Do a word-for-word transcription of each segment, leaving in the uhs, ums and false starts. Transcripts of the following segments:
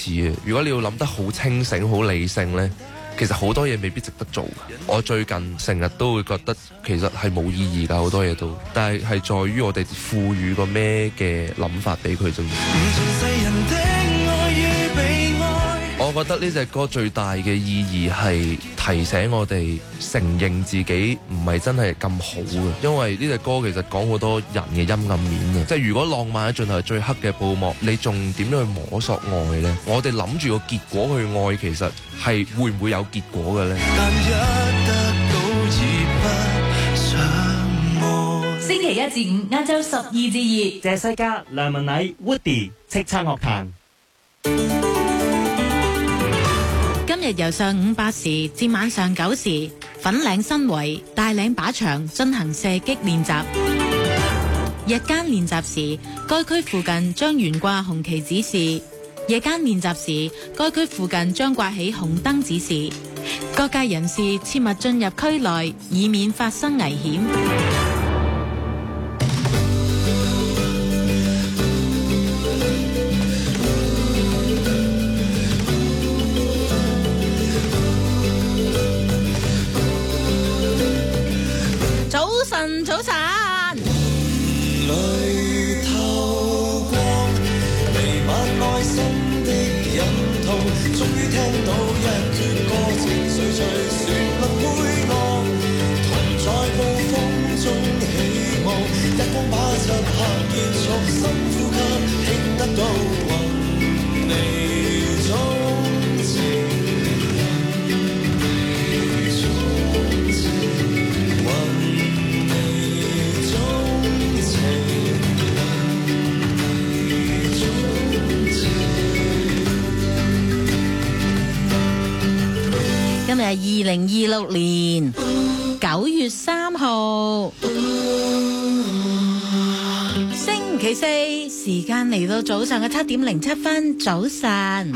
似嘅。如果你要諗得好清醒、好理性呢，其實好多嘢未必值得做。我最近成日都會覺得其實係冇意義㗎，好多嘢都，但係係在於我哋賦予個咩嘅諗法俾佢啫。我覺得呢隻歌最大嘅意義係提醒我哋承認自己唔係真係咁好嘅，因為呢隻歌其實講好多人嘅陰暗面嘅，即係如果浪漫喺盡頭係最黑嘅布幕，你仲點樣去摸索愛呢？我哋諗住個結果去愛，其實係會唔會有結果嘅呢？ 星期一至五晏晝十二至二， 謝西嘉、梁文禮、Woody 叱咤樂壇。 今日由上午八時至晚上九時，粉嶺新圍大嶺靶場進行射擊練習。日間練習時，該區附近將懸掛紅旗指示；夜間練習時，該區附近將掛起紅燈指示。各界人士切勿進入區內，以免發生危險。早晨， 淚透光，彌漫內心的隱痛，終於聽到一闕歌，情緒隨旋律配樂，同在暴風中起舞，一光把漆黑結束，深呼吸，聽得到雲霓中情。 今日係二零二六年九月三號，星期四，時間嚟到早上嘅七點零七分，早晨。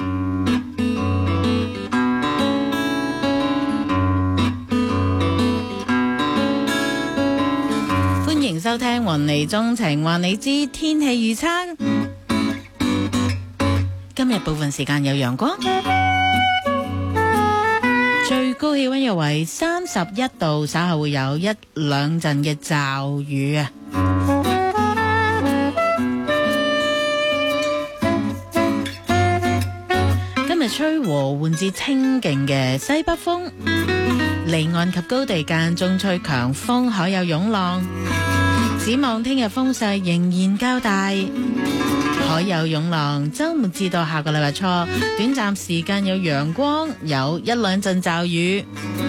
歡迎收聽雲霓鍾情，話你知天氣預測。今日部分時間有陽光。最高氣溫約為三十一度，稍後會有一兩陣嘅驟雨啊！今日吹和緩至清勁嘅西北風，離岸及高地間中吹強風，海有湧浪。展望聽日風勢仍然較大，海有湧浪。周末至到下個禮拜初，短暫時間有陽光，有一兩陣驟雨。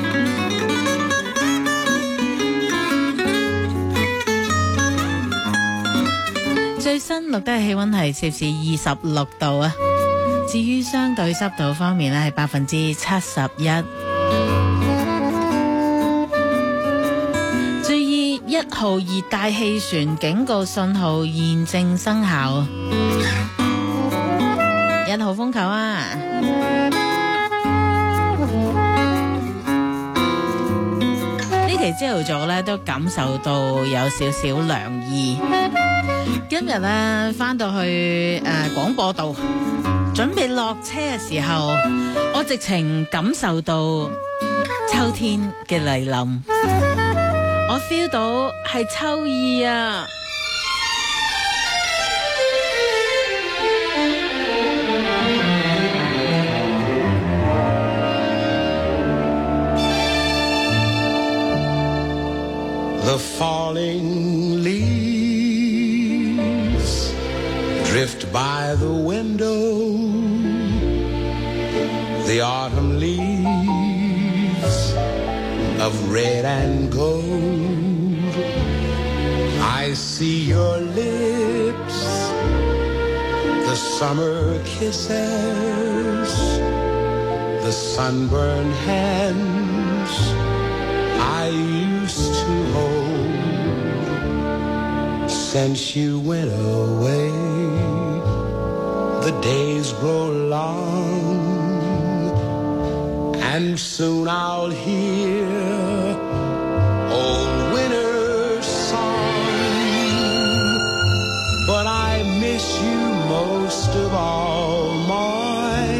最新錄得嘅氣溫係攝氏二十六度啊。至於相對濕度方面咧，係百分之七十一。一號熱帶氣旋警告信號現正生效，一號風球啊！呢期朝頭早咧都感受到有少少涼意。今日咧返到去誒廣播道，準備落車嘅時候，我直情感受到秋天嘅嚟臨。我 feel 到係秋意啊！The falling leaves drift by the window, the autumn leaves of red and gold. I see your lips, the summer kisses, the sunburned hands I used to hold. Since you went away, the days grow long, and soon I'll hear old winter's song. But I miss you most of all, my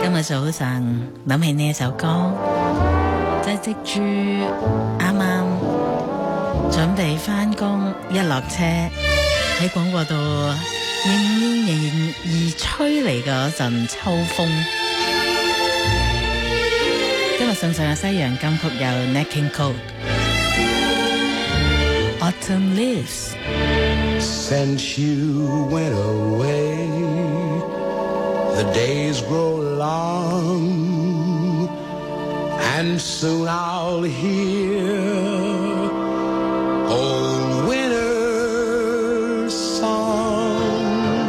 今日早上諗起呢一首歌，就係藉住啱啱準備返工，一落車喺廣播道迎面迎迎而吹嚟嗰陣秋風。今日送上嘅西洋金曲有 Nat King Cole、Autumn Leaves。Since you went away, the days grow long, and soon I'll hear old winter's song.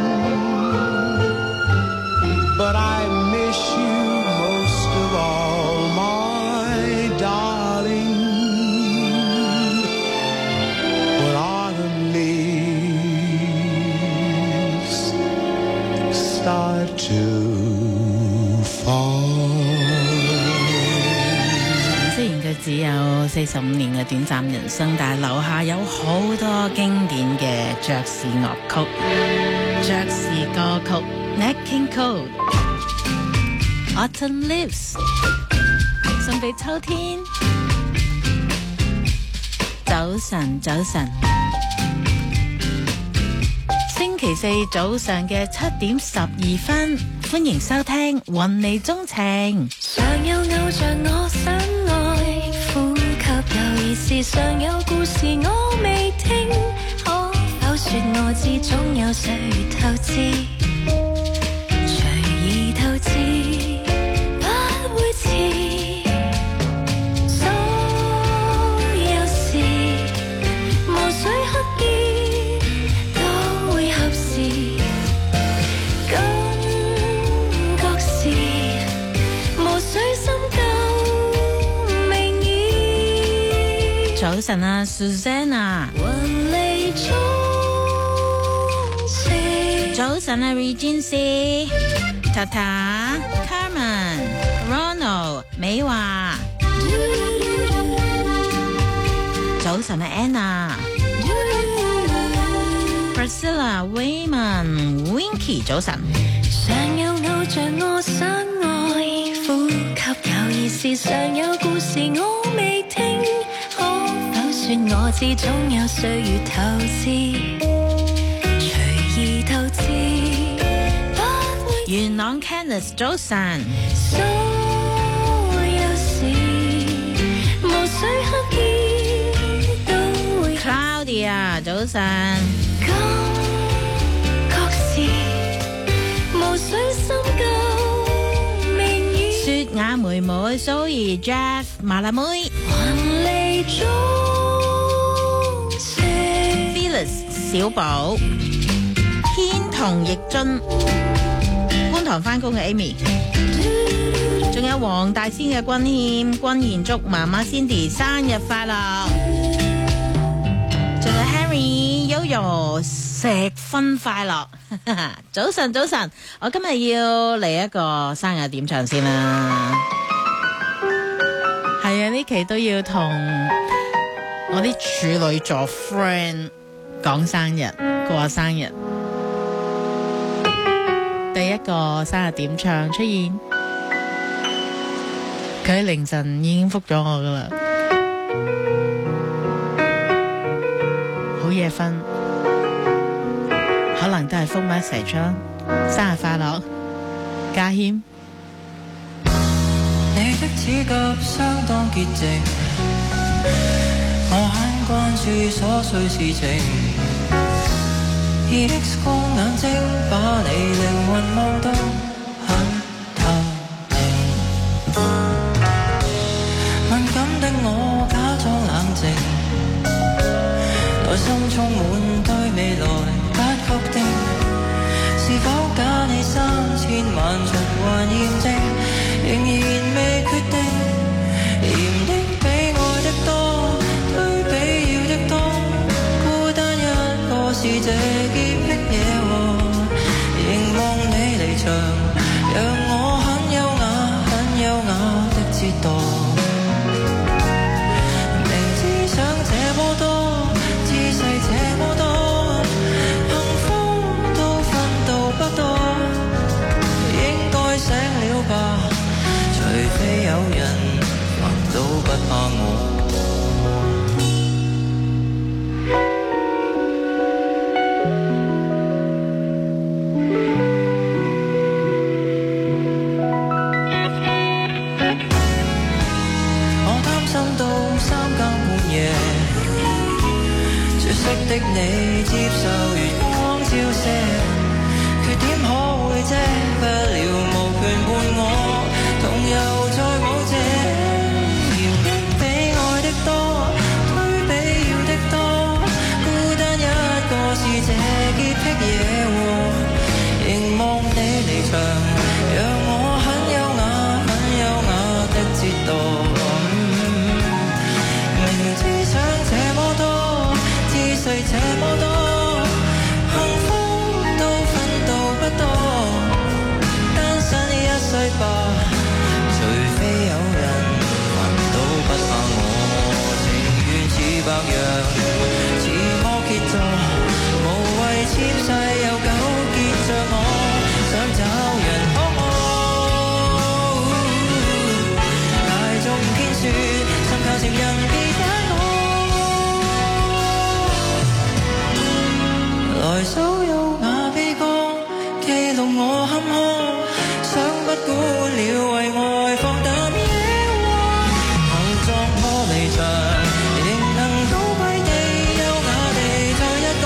But I miss you most of all, my darling, when autumn leaves start to fall。 雖然佢只有四十五年嘅短暫人生，但係留下有好多經典嘅爵士樂曲、爵士歌曲。Nat King Cole、Autumn Leaves 送俾秋天。早晨，早晨。星期四早上嘅七點十二分，歡迎收聽《雲裏鍾情》。 常有偶像我想愛，呼吸有意思，常有故事我未聽，可否說我知總有歲月透支，隨意透支，不會遲。所有事無需刻意都會合時，感覺是無需深究明義。 早晨啊 Susanna。 雲裏鍾情。 早晨啊 Regency、Tata、Carmen、Ronald、美華。早晨啊 Anna、Priscilla、Wayman、Winky。早晨。 常有偶像我想愛，呼吸有意思，常有故事我未聽，可否說我知總有歲月透支，隨意透支，不會元朗 Candice。早晨。 所有事無需刻意都會 Claudia。早晨。 感覺是無需深究明義。 雪雅妹妹 Zoe、Jeff、麻辣妹。 雲裏鍾情。 Phyllis、小寶、軒同奕津、觀塘返工嘅 Amy， 仲有黃大仙嘅君謙、君賢祝媽媽 Cindy 生日快樂，仲有 Harry、Yoyo 石婚快樂。早晨早晨，我今日要嚟一個生日點唱先啦。係啊，呢期都要同我啲處女座 friend 講生日，過生日。第一個生日點唱出現，佢喺凌晨已經覆咗我噶啦，好夜瞓，可能都係覆 message 啦。生日快樂，家謙。 你的指甲相當潔淨，我很關注瑣碎事情，以 X 光眼睛把你靈魂望得很透明，敏感的我假裝冷靜，內心充滿對未來不確定，是否假你三千萬循環驗證，仍然未決定，嫌的比愛的多，對比要的多，孤單一個是這潔癖野和，凝望你離場，讓我很優雅很優雅的折墮，明知想這麼多，姿勢這麼多，幸福都分到不多，應該醒了吧。 這麼多，幸福都分到不多，單身一歲吧，除非有人還都不怕我，情願似白羊，似摩羯座，無謂纖細又糾結着我，想找人可愛。大眾偏說，尋求情人別揀我，來數優雅悲歌，記錄我坎坷，想不管了為愛放膽野窩，厚葬玻璃牆，仍能高貴地優雅地再一個，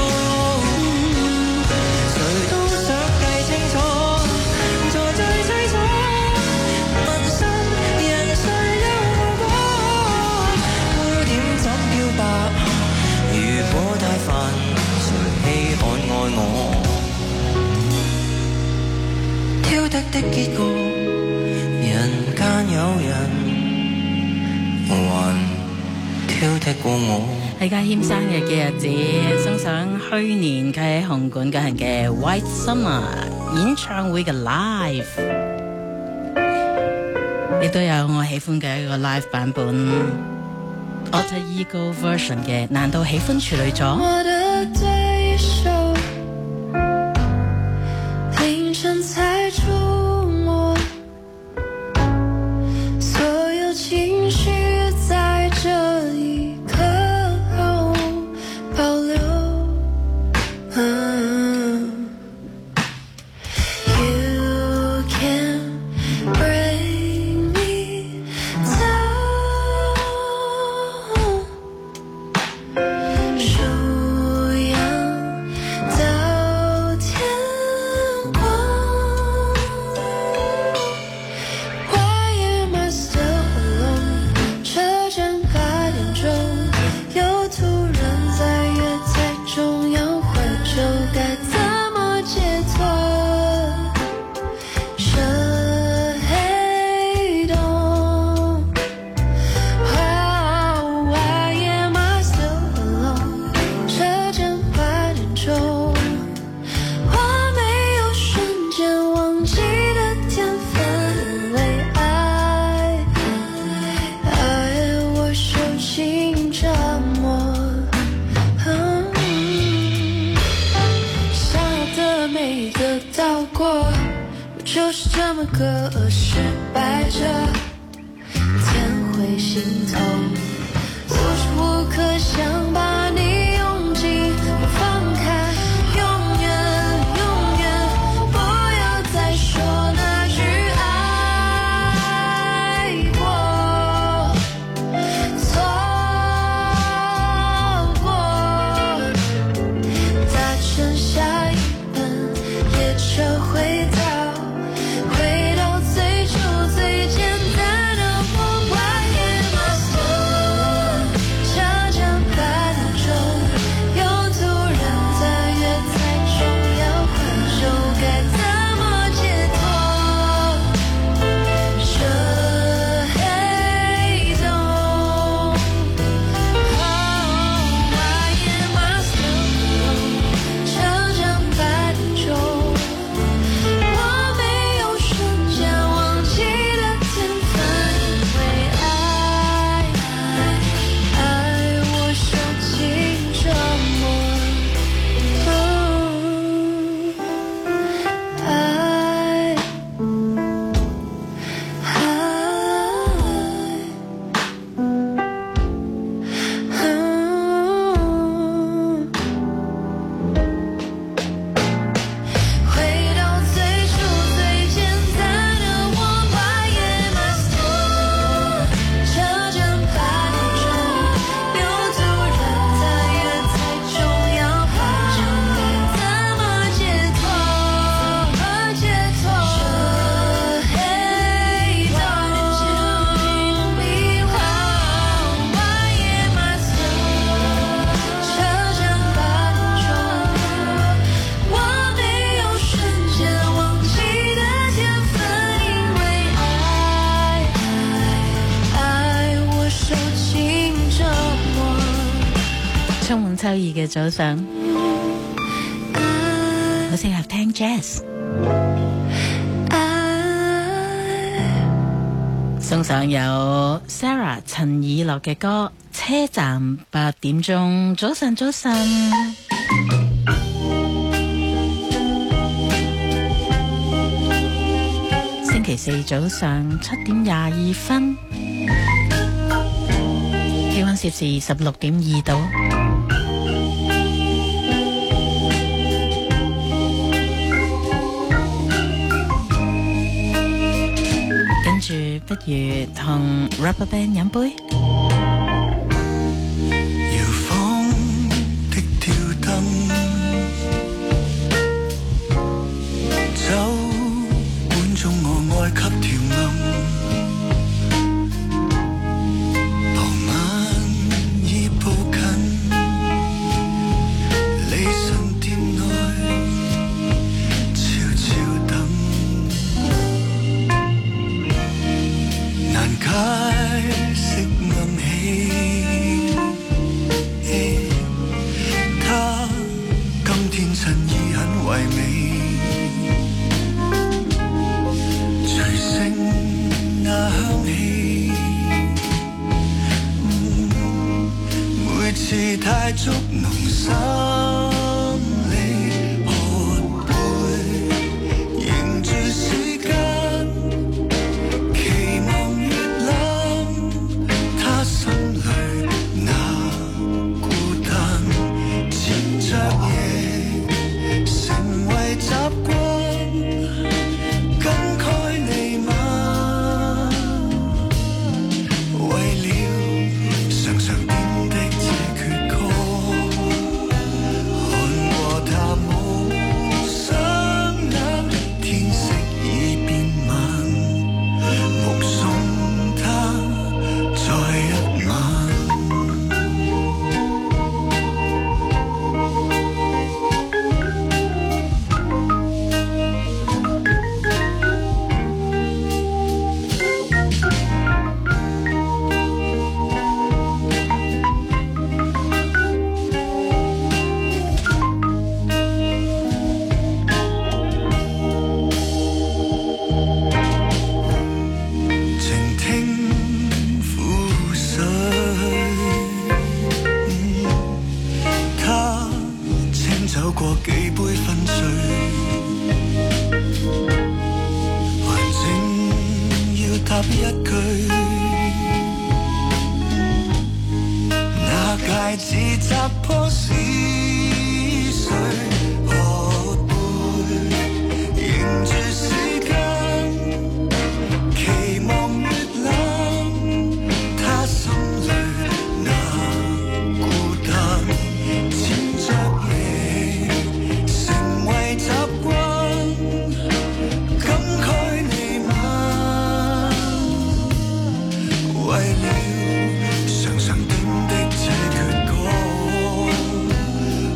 誰都想計清楚，在最凄楚問心人誰有無果，杯點怎漂白，如果太煩誰稀罕愛我，挑剔的結局人間有人還挑剔過我。 喺家謙生日嘅日子，送上去年佢喺紅館舉行嘅 White Summer 演唱會嘅 live， 亦都有我喜歡嘅一個 live 版本 Alter Ego version 嘅。難道喜歡處女座？ 我的對手凌晨才觸摸，所有情緒在這一刻毫無保留。You can bring me down， 数羊到天光。Why am I still alone？ 車站八點鐘，又突然在月台中央回首，該怎麼解脫？這黑洞。Why am I still alone？ 車站八點鐘，我沒有瞬間忘記的天分，因為愛，愛我受盡折磨。嗯想要的每一個到過，我就是這麼個失敗者，天會心痛，無時無刻想把你擁緊不放開，永遠永遠不要再說那句愛過，錯過，再剩下一本列車回到回到最初最簡單的我。Why am I still alone？車站八點周二嘅早上，好適合聽 jazz。送上有 Sarah 陳以樂嘅歌《車站八點鐘》。早晨，早晨。星期四早上七點廿二分，氣溫攝氏十六點二度。跟住，不如同 Rubberband 飲杯。 搖晃的吊燈，酒館中我愛給調暗。傍晚已步近，理想店內悄悄等。難解釋暗喜，他今天襯衣很唯美，隨聲那香氣，嗯，每次太觸濃心理，喝杯凝住時間，期望越諗，他心裏那孤單，纏着夜成為習慣，感慨彌漫，為了常常點的這闕歌，看過他無雙眼，天色已變晚，目送他再一晚。靜聽撫水，嗯，他清走過幾杯分醉，還正要答一句，那戒指砸破是誰？喝杯凝住時間，期望越諗，他心裏那孤單，纏着夜成為習慣，感慨彌漫，為了常常點的這闕歌，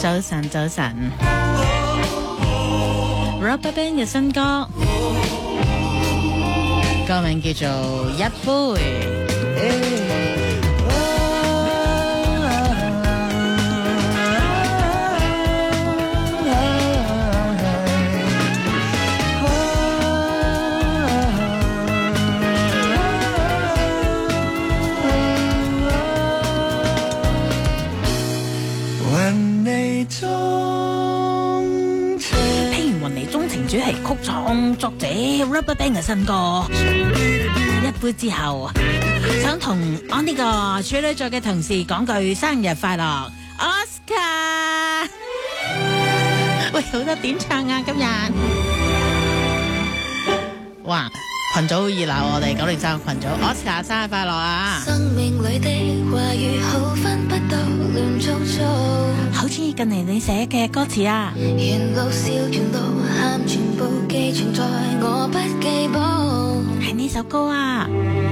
早晨，早晨。RubberBand 嘅新歌，歌名叫做《一杯》。主題曲創作者 RubberBand 嘅新歌一杯之後，想同我呢個處女座嘅同事講句生日快樂 Oscar。 喂，好多點唱啊今日，哇群組好熱鬧，我哋九零三群組 Oscar 生日快樂啊！ 生命裏的話語好分不到亂糟糟， 好中意近嚟你寫嘅歌詞啊！ 沿路笑沿路喊全部寄存在我筆記簿， 係呢首歌啊！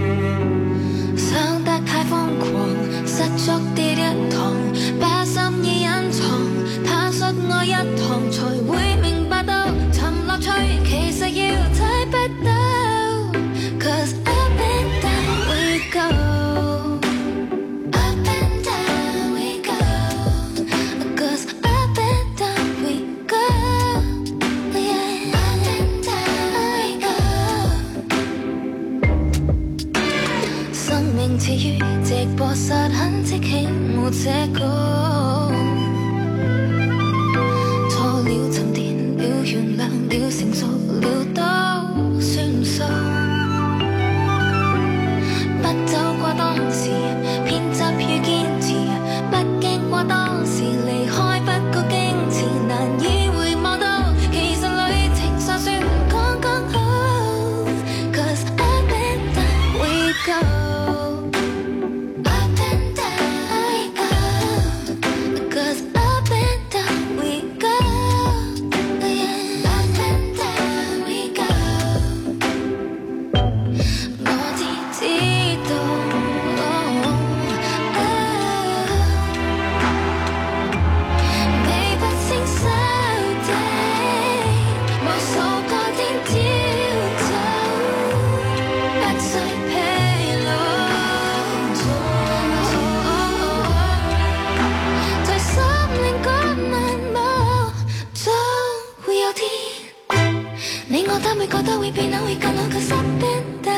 想得太瘋狂，失足跌一堂，把心意隱藏，坦率愛一堂，才會明白到尋樂趣其實要睇不到。Cause up and down we go, up and down we go. Cause up and down we go, yeah. Up and down we go. 生命似於直播室很即興，沒這個錯了沉澱了原諒了成熟了都算數。不走過當時偏執與堅持，不經過當時離開不覺矜持，難以回望到其實旅程尚算剛剛好。 Cause up and down we go, up and down we go. Cause up and down we go, yeah. Up and down we go. 我知知道，你不勝收地，無數個天朝走，不需披露。在心靈嗰漫步，總會有天，你我都會覺得會變好，會更好嘅濕冰豆。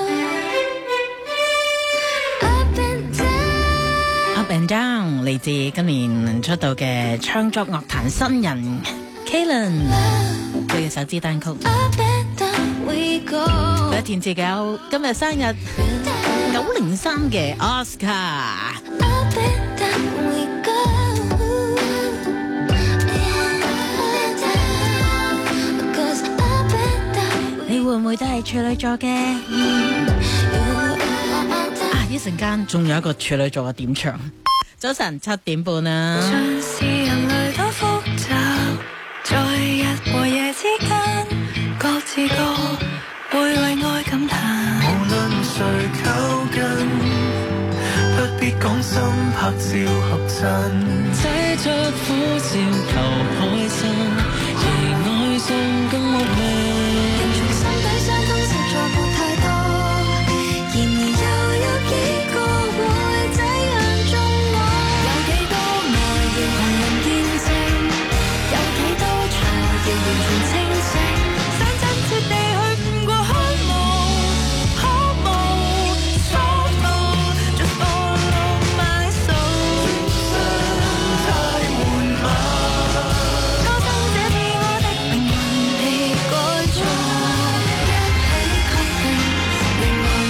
Up and Down 嚟自今年出道嘅唱作樂壇新人 Kalen 佢嘅首支單曲。佢填詞有今日生日九零三嘅 Oscar。你會唔會都係處女座嘅？啊！一陣間仲有一個處女座嘅點唱。早晨七點半啊！ 像是人類多複雜，在日和夜之間，各自各會為愛感嘆。 無論誰靠近，不必講心拍照合襯， 寫出苦笑求開心，而愛上更莫名。 人從心底相通實在沒太多，然而又有幾個會這樣中我？有幾多愛要旁人見證，有幾多錯要完全清醒，想真切地去悟過渴望，渴望所望 Just follow my soul。 太緩慢， 歌聲這次我的靈魂被改造，一起確定靈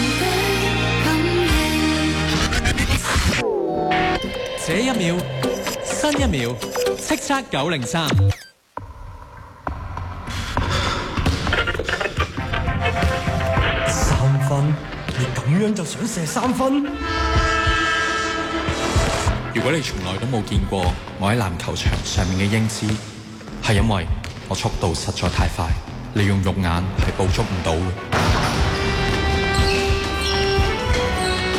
魂的感應。 這一秒，新一秒，叱咤九零三。 三分，你咁樣就想射三分？ 如果你從來都冇見過我喺籃球場上面嘅英姿，係因為我速度實在太快，你用肉眼係捕捉唔到嘅。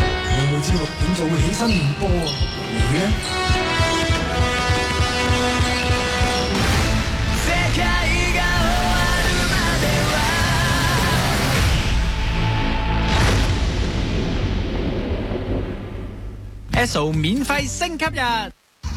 我每朝六點就會起身練波啊，你呢？ Esso 免費升級日。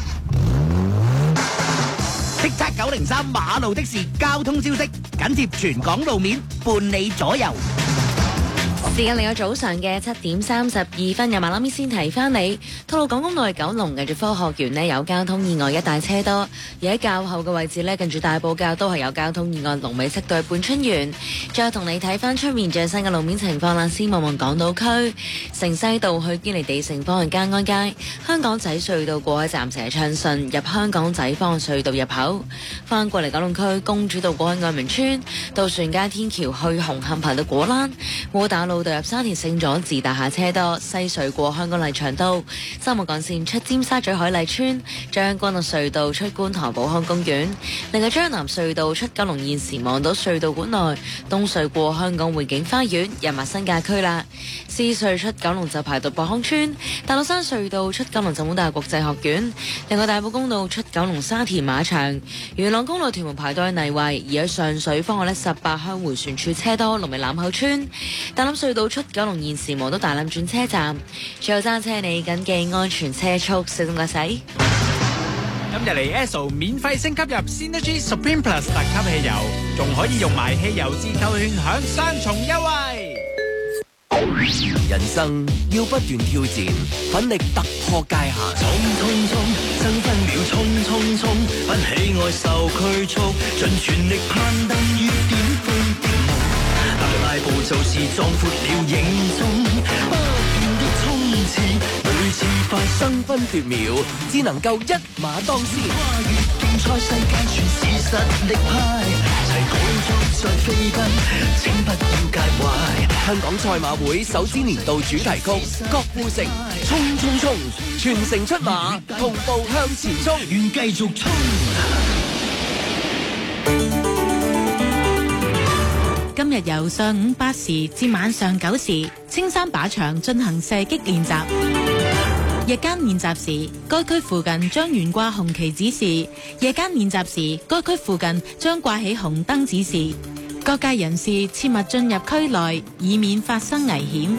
叱咤九零三馬路的士交通消息，緊貼全港路面，伴你左右。 時間嚟到早上嘅七點三十二分，有馬拉咪先提翻你，吐露港公路去九龍近住科學園呢有交通意外，一帶車多，而喺較後嘅位置呢，近住大埔滘都係有交通意外，龍尾塞到去半春園。再同你睇翻出面最新嘅路面情況啦，先望望港島區城西道去堅尼地城方向嘉安街，香港仔隧道過海暫時係暢順，入香港仔方向隧道入口。翻過嚟九龍區公主道過去愛民村，渡船街天橋去紅磡排到果欄，窩打老道入沙田聖佐治大廈車多，西隧過香港麗翔道，三號幹線出尖沙咀海麗村，將軍澳隧道出觀塘寶康公園。另外將南隧道出九龍現時望到隧道管內，東隧過香港匯景花園入埋新界區啦。獅隧出九龍就排到博康村，大老山隧道出九龍就滿大國際學院。另外大埔公路出九龍沙田馬場，元朗公路屯門排到去泥圍，而喺上水方向呢，十八鄉迴旋處車多，龍尾欖口村。大欖隧道出九龍現時望到大欖轉車站，最後揸車你緊記安全車速，小心駕駛。 今日嚟 Esso 免費升級入 Synergy Supreme Plus 特級汽油，仲可以用埋汽油折扣券享雙重優惠。 人生要不斷挑戰，奮力突破界限。 衝衝衝，爭分秒衝衝衝，不喜愛受拘束，盡全力攀登於巔峰的夢。踏大步就是壯闊了影蹤，不斷的衝刺，每次發爭分奪秒，只能夠一馬當先。 跨越競賽世界，全是實力派，齊舉足再飛奔，請不要介懷。 香港賽馬會首支年度主題曲《郭富城衝衝衝》，全城出馬，同步向前衝， 願繼續衝。 今日由上午八時至晚上九時，青山靶場進行射擊練習。日間練習時，該區附近將懸掛紅旗指示；夜間練習時，該區附近將掛起紅燈指示。各界人士切勿進入區內，以免發生危險。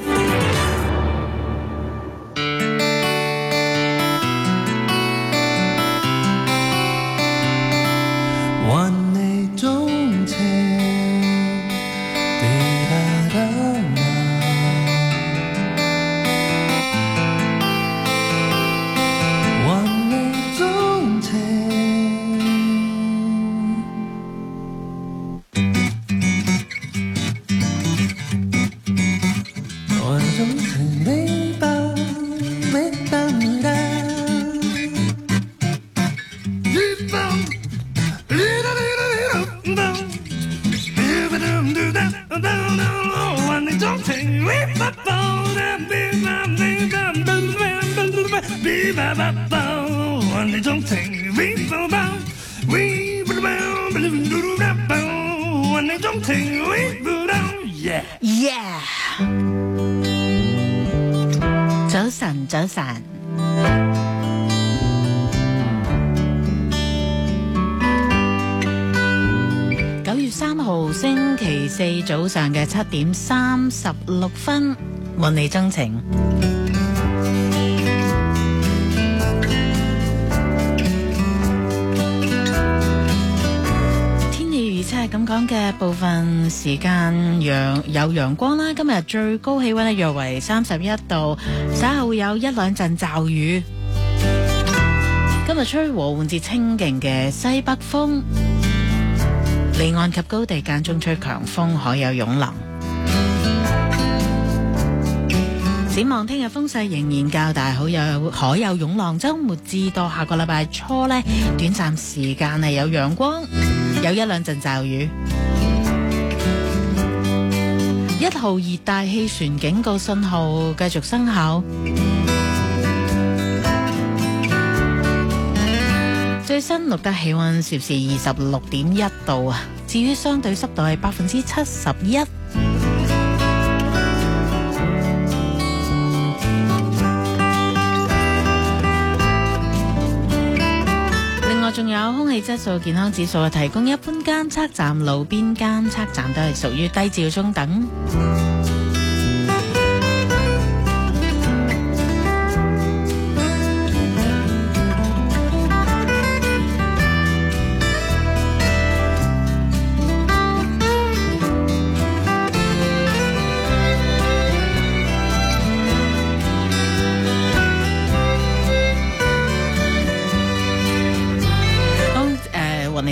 還你鍾情，還你鍾情。 早晨，早晨。九月三號星期四早上嘅七點三十六分，問你鍾情。咁講嘅部分時間陽有陽光啦，今日最高氣溫呢約為三十一度，稍後會有一兩陣驟雨。今日吹和緩至清勁嘅西北風，離岸及高地間中吹強風，海有湧浪。展望聽日風勢仍然較大，好有海有湧浪。周末至到下個禮拜初呢，短暫時間係有陽光，有一兩陣驟雨。一號熱帶氣旋警告信號繼續生效。最新錄得氣溫攝氏二十六點一度啊，至於相對濕度係百分之七十一。仲有空氣質素健康指數提供，一般監測站、路邊監測站都係屬於低至中等。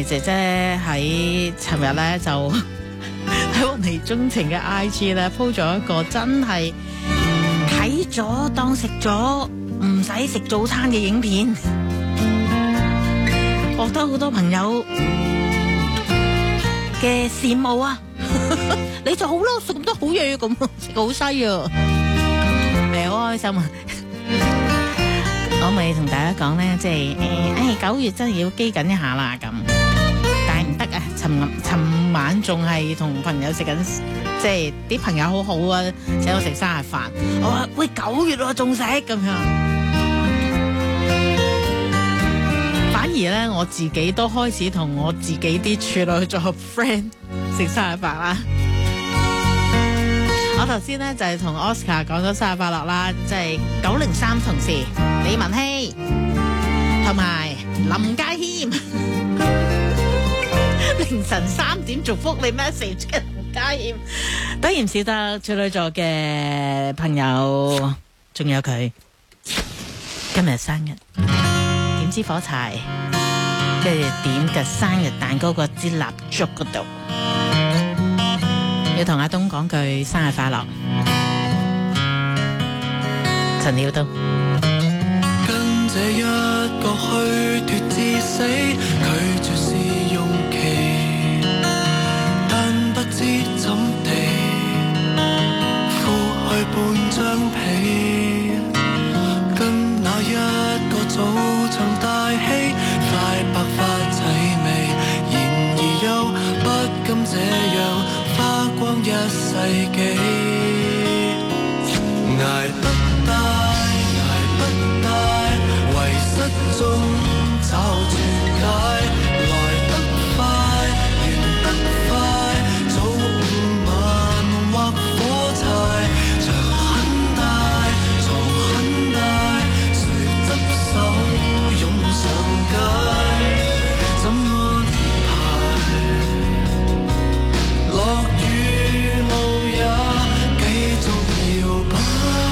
姐姐喺尋日咧就喺我哋鍾情嘅 I G 咧 po 咗一個真係睇咗當食咗唔使食早餐嘅影片，獲得好多朋友嘅羨慕啊！你就好咯，食咁多好嘢咁，食好西啊，係好開心啊！我咪同大家講咧，即係誒，誒九月真係要機緊一下啦咁，但係唔得啊！尋尋晚仲係同朋友食緊，即係啲朋友好好啊，請我食生日飯。我話喂，九月喎仲食咁樣，反而咧我自己都開始同我自己啲處女座 friend 食生日飯啦。我頭先咧就係同 Oscar 講咗生日快樂啦，即係九零三同事李文希同埋林家謙，凌晨三點祝福你 message 嘅林家謙，當然唔少得處女座嘅朋友，仲有佢今日生日，點支火柴，跟住點嘅生日蛋糕個支蠟燭嗰度。要同阿東講句生日快樂，陳曉東。 跟這一個虛脫至死，拒絕試用期，但不知怎地敷去半張被，跟那一個早場大戲，快白髮齊眉，然而又不甘這樣。花光一世紀，捱不大，捱不大，遺失中找絕解，來得快，完得快，早午晚或火柴，牆很大，床很大，誰執手湧上街，怎安排？落雨路也繼續搖擺，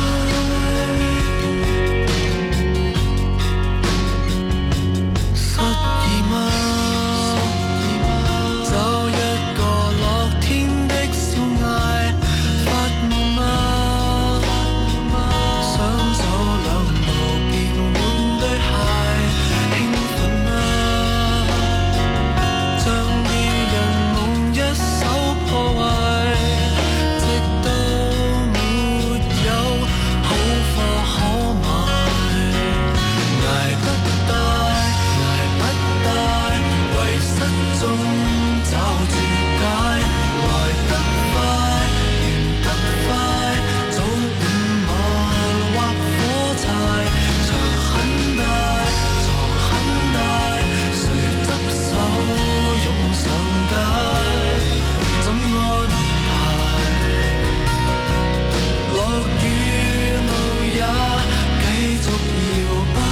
失意嗎？找一個樂天的少艾，發夢嗎？想走兩步結滿對鞋，興奮嗎？將啲人夢一手破壞，直到沒有好貨可買，捱不大，捱不大，遺失中找絕解，來得快，完得快，早午晚或火柴，牆很大，床很大，誰執手湧上街，怎安排？落雨路也繼續搖擺，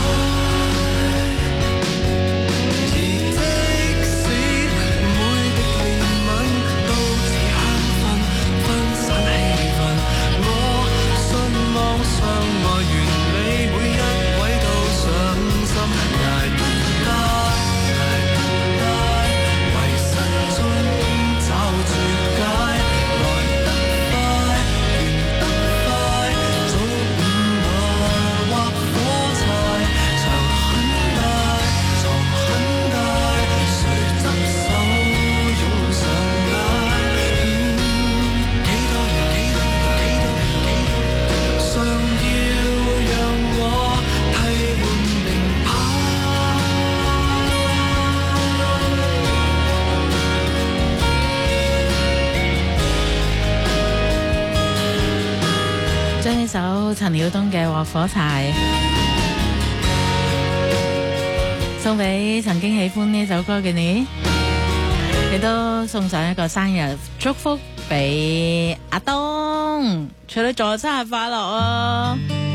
而即使每滴憐憫都似香薰，分散氣氛。我信望相愛完美，每一位都上心，捱不大，捱不大，遺失中找絕解，來得快，完得快，早午晚或火柴，牆很大，床很大，誰執手湧上街，幾多人幾多人幾多人幾多人，常要讓我替換名牌。 將呢首陳曉東嘅《劃火柴》送俾曾經喜歡呢首歌嘅你，亦都送上一個生日祝福俾阿東，處女座生日快樂啊！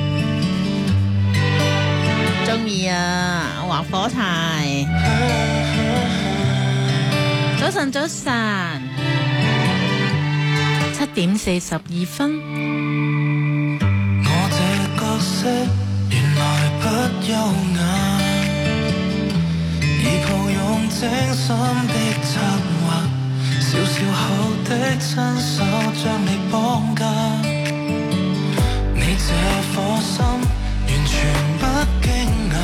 中意啊，劃火柴。早晨，早晨，七點四十二分。 我這角色原來不優雅，而抱擁這精心的策劃，小小口的親手將你綁架。你這顆心完全不驚訝，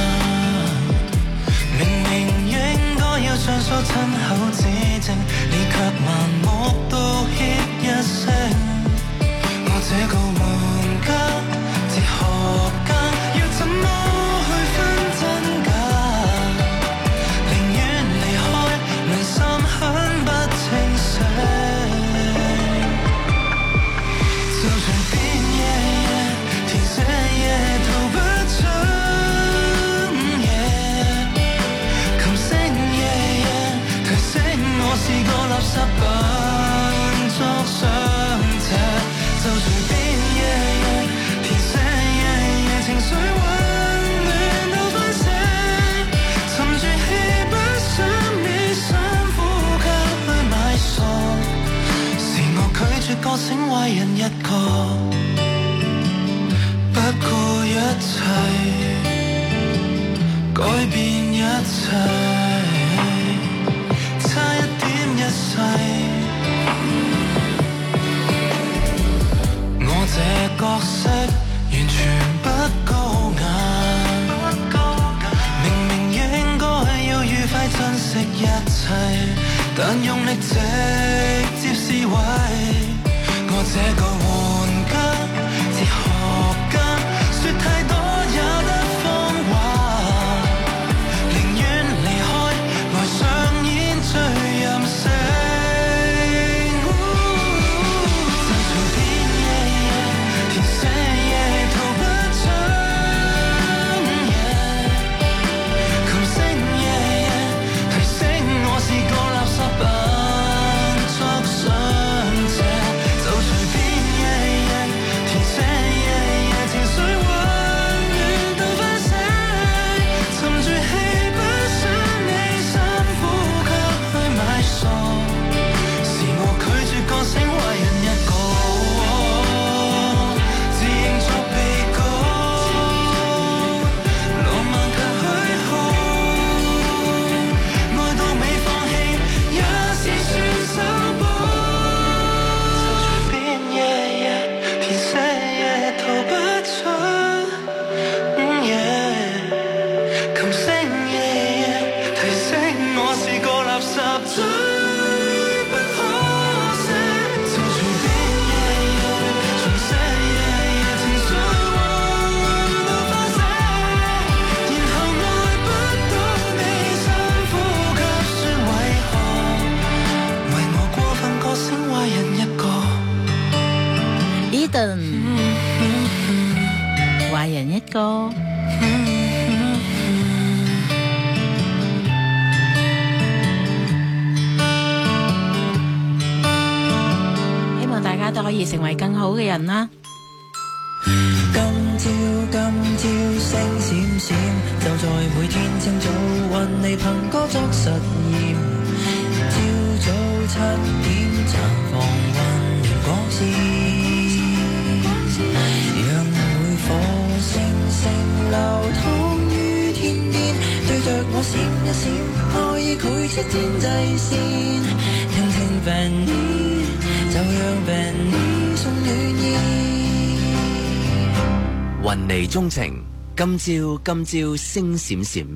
明明應該要上訴親口指證，你卻盲目道歉一聲。我這個玩家哲學家要怎麼去分真假，寧願離開良心很不清醒，就隨便夜夜填寫夜逃不出夜，琴聲夜夜提醒我是個垃圾扮作上者，就隨便夜夜填寫夜夜情緒混亂到翻醒，沉住氣不想你深呼吸去買傻，是我拒絕覺醒壞人一個，不顧一切改變一切，差一點一世。我這角色完全不高雅，明明應該要愉快珍惜一切，但用力直接撕毀我這個玩家哲學家，說太多也得謊話，寧願離開愛上演最任性，就隨便夜夜填寫夜逃不出夜，琴聲夜夜提醒我是個垃圾扮作上者，就隨便夜夜填寫夜夜情緒混亂到翻醒，沉住氣不想你深呼吸去買傻，是我拒絕覺醒壞人一個，自認作被告，浪漫卻虛耗，愛到未放棄也是算手報，就隨便夜夜填寫夜逃不出夜，琴聲夜夜提醒我是個垃圾最不可惜，就隨便夜夜重寫夜夜情緒混到翻醒，然後愛不到你深呼吸說為何，為我過分覺醒壞人一個。 Eden 壞人一個。希望大家都可以成為更好嘅人啦。 今朝今朝星閃閃，就在每天清早運你憑歌作實驗。朝早七點綻放溫暖光線，讓每顆星星流淌於天邊，對着我閃一閃，可以繪出天際線。聽聽 Benny， 就讓 Benny 送暖意。 雲霓鍾情，今朝今朝星閃閃。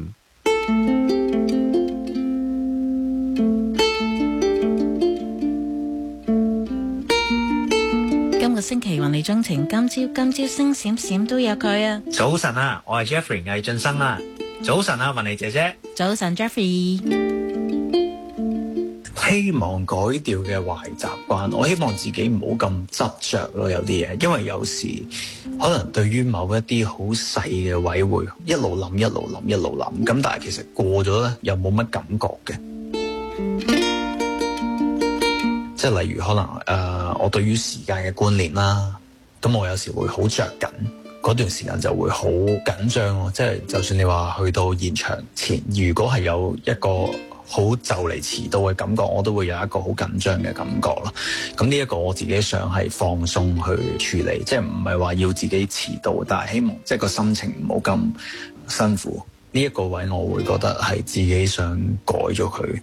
今個星期雲霓鍾情，今朝今朝星閃閃都有佢啊！ 早晨啊，我係 Jeffrey 魏俊生啊。早晨啊，雲霓姐姐。 早晨 Jeffrey。 希望改掉嘅壞習慣，我希望自己唔好咁執着咯，有啲嘢，因為有時可能對於某一啲好細嘅位會一路諗一路諗一路諗，咁但係其實過咗咧又冇乜感覺嘅。即係例如可能誒、呃，我對於時間嘅觀念啦，咁我有時會好着緊，嗰段時間就會好緊張咯。即係就算你話去到現場前，如果係有一個好就嚟遲到嘅感覺，我都會有一個好緊張嘅感覺咯。咁呢一個我自己想係放鬆去處理，即係唔係話要自己遲到，但係希望即係個心情唔好咁辛苦。 呢一個位我會覺得係自己想改咗佢。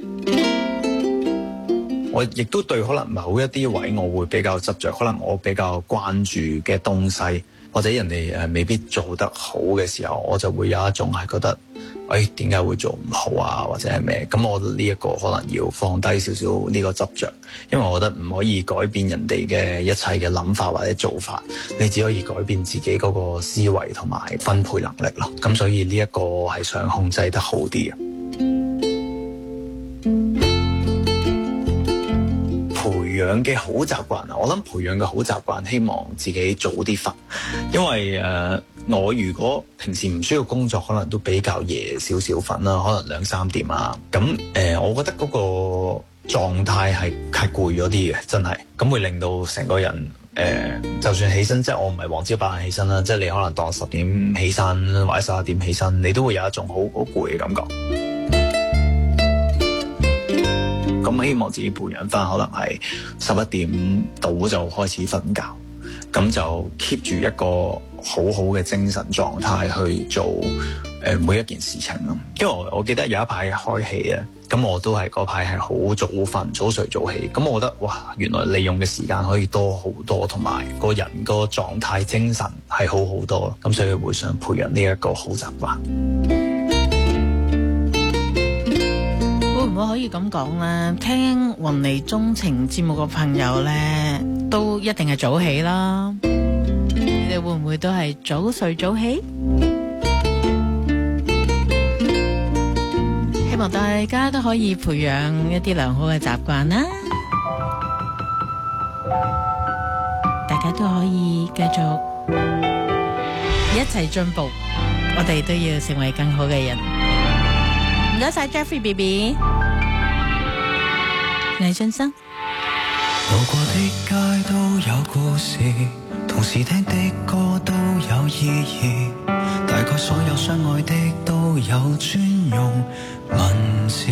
我亦都對可能某一啲位我會比較執着，可能我比較關注嘅東西，或者人哋誒未必做得好嘅時候，我就會有一種係覺得，誒點解會做唔好啊，或者係咩？咁我覺得呢一個可能要放低少少呢個執着，因為我覺得唔可以改變人哋嘅一切嘅諗法或者做法，你只可以改變自己嗰個思維同埋分配能力咯。咁所以呢一個係想控制得好啲啊。培養嘅好習慣啊，我諗培養嘅好習慣，希望自己早啲瞓，因為誒、呃、我如果平時唔需要工作，可能都比較夜少少瞓啦，可能兩三點啊。咁誒、呃，我覺得嗰個狀態係係攰咗啲嘅，真係，咁會令到成個人誒、呃，就算起身，即係我唔係黃朝八晏起身啦，即係你可能當十點起身或者十一點起身，你都會有一種好好攰嘅感覺。咁希望自己培養翻，可能係十一點到就開始瞓覺，咁就 keep 住一個好好嘅精神狀態去做誒、呃、每一件事情咯。因為我我記得有一排開戲啊，咁我都係嗰排係好早瞓、早睡早起，咁我覺得哇，原來利用嘅時間可以多好多，同埋個人個狀態、精神係好好多，咁所以會想培養呢一個好習慣。 會唔會可以咁講咧？聽雲妮鍾情節目嘅朋友咧，都一定係早起啦。你哋會唔會都係早睡早起？希望大家都可以培養一啲良好嘅習慣啦。大家都可以繼續一齊進步，我哋都要成為更好嘅人。唔該晒 Jeffrey B B。魏俊生， 路過的街都有故事，同時聽的歌都有意義，大概所有相愛的都有專用文字，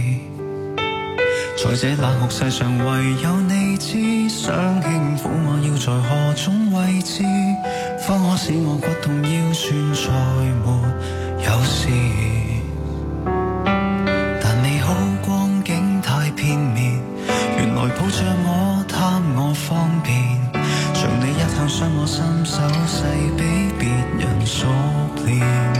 在這冷酷世上唯有你知，傷輕撫我要在何種位置，方可使我骨痛腰酸再沒有事，但美好光景太片面，原來抱着我貪我方便，像你一向傷我心手勢比別人熟練，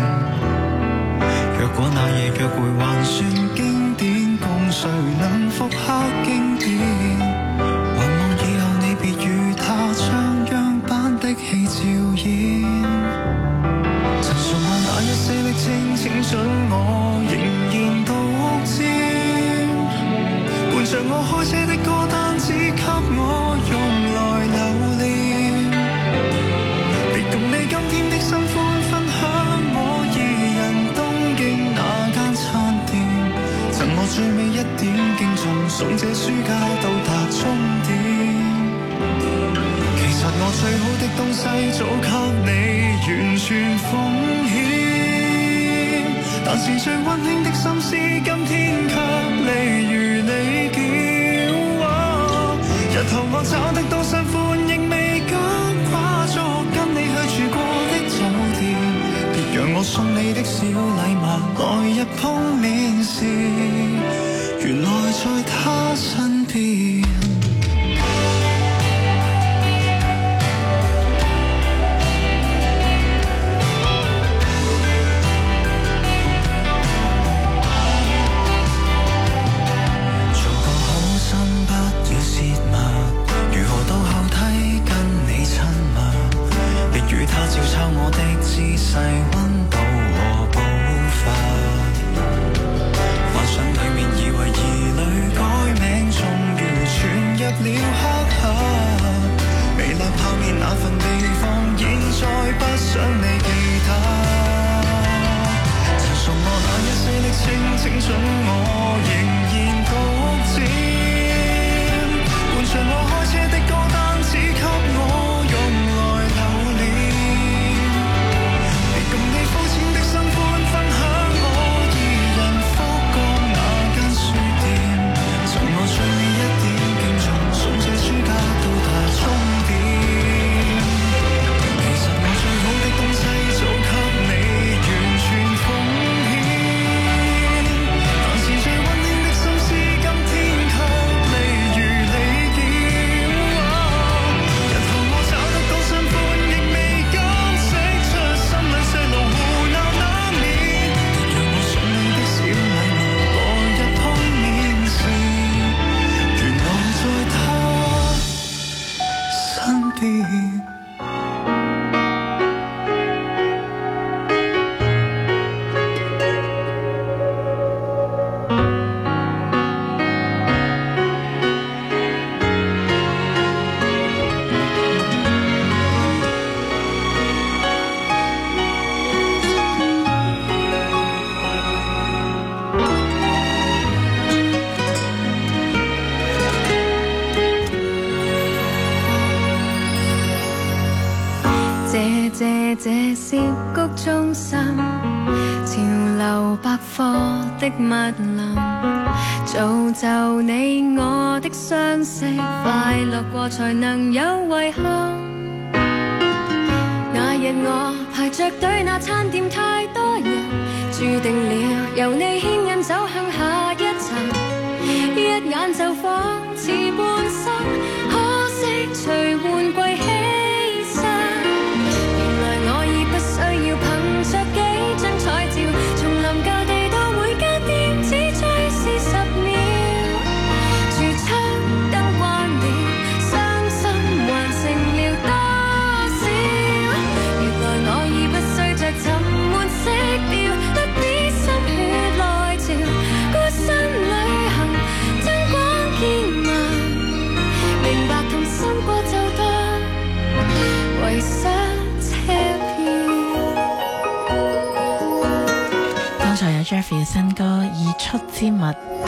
若果那夜約會還算經典，共誰能復刻經典，還望以後你別與他唱樣板的戲照演，曾送我那一些歷清青春我仍然獨佔，伴着我開車的歌單只給我用來留戀，別共你今天的新歡分享我二人東京那間餐店，贈我最美一點敬重，送這書架到達終點，其實我最好的東西早給你完全奉獻，但是最溫馨的心思今天卻離如你叫，日後我找得到新歡仍未敢跨足跟你去住過的酒店，別讓我送你的小禮物來日碰面時原來在他身邊。照抄我的姿勢、溫度和步伐，幻想裡面以為兒女改名，終於傳入了黑盒。微辣泡麵那份地方，現在不想你記得。曾送我那一些的青青春，我仍然獨佔，伴着我開車的歌單，只給我用來留戀。 謝謝這涉谷中心，潮流百貨的密林，造就你我的相識，快樂過才能有遺憾。那日我排着隊，那餐店太多人，注定了由你牽引走向下一層，一眼就仿似半生，可惜隨換季犧牲。原來我已不需要憑着幾張彩照，從臨舊地到每間店只追視十秒，櫥窗燈關了，傷心還剩了多少？原來我已不需再沉悶色調，不必心血來潮，孤身旅行燈光堅猛，明白同心過就當遺失車票。 剛才有 Jeffrey 嘅新歌《已出之物》，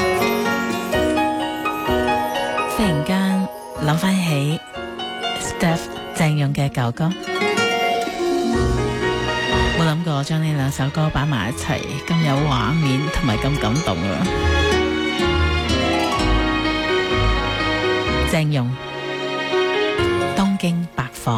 忽然間諗翻起 Steph 鄭融嘅舊歌，冇諗過將呢兩首歌擺埋一齊，咁有畫面同埋咁感動啊！鄭融東京百貨。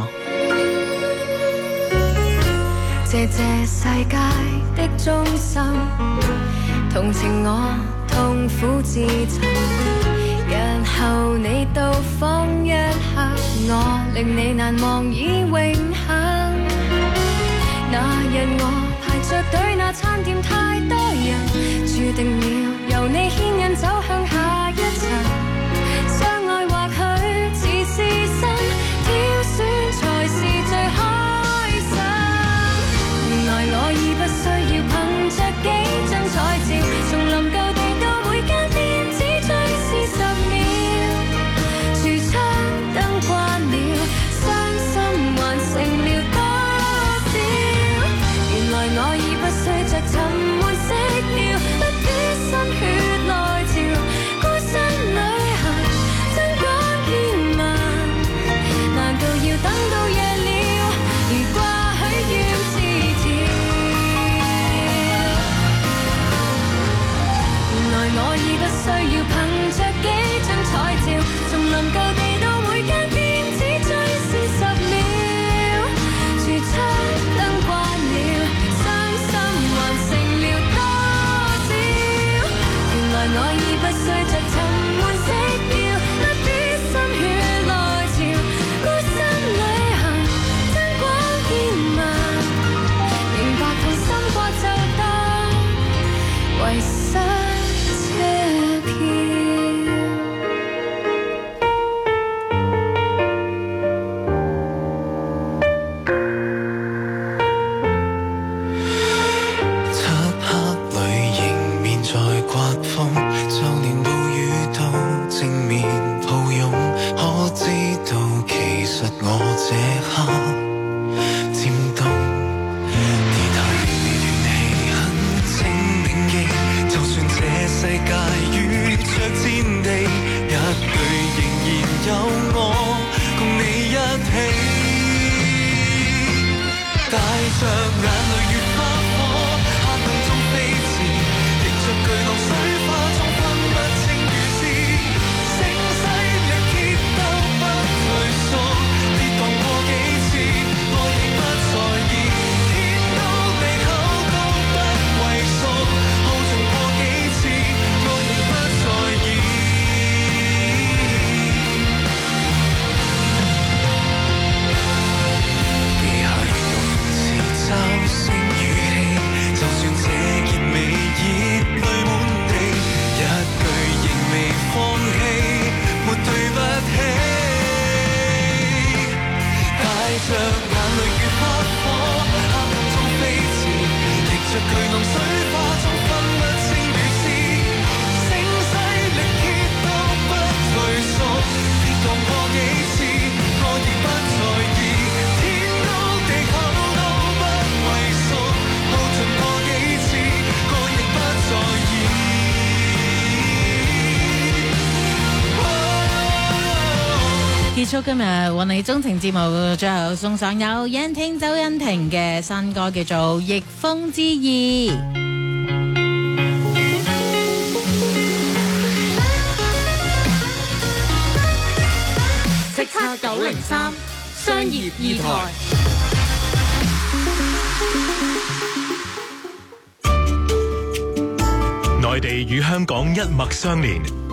謝謝世界的中心，同情我痛苦自尋，日後你到訪一刻，我令你難忘已永恆。那日我排着隊，那餐店太多人，注定了由你牽引走向下一層，相愛或許似是新，挑選才是最開心。原來我已不需要憑着幾張彩照，從臨舊地到每間店只追視十秒，櫥窗燈關了，傷心還剩了多少？原來我已不需着沉悶色調，不必心血來潮，孤身旅行燈光堅猛，難道要等到夜了，如掛許願字條？原來我已不需要憑着幾張彩照，從臨舊地到每間店只追視十秒，櫥窗燈關了，傷心還剩了多少？原來我已不需着沉悶色調，不必心血來潮，孤身旅行燈光堅猛，明白同心過就當遺失車票。 漆黑裏迎面在刮風，就連暴雨都正面抱擁。可知道其實我這刻漸凍，跌下與怨氣很清銘記，就算這世界遇着戰地，一句仍然有我共你一起。帶着眼淚越花火，黑暗中飛馳，迎着巨浪水花中分不清與是，聲嘶力竭都不退縮，跌宕過幾次，我亦不在意，天高地厚都不畏縮，耗盡過幾次，我亦不在意。記下形容詞嘲聲語束今日運你鍾情節目，最後送上有欣聽周欣婷嘅新歌，叫做《逆風之意》。 叱咤九零三商業二台。 內地與香港一脈相連，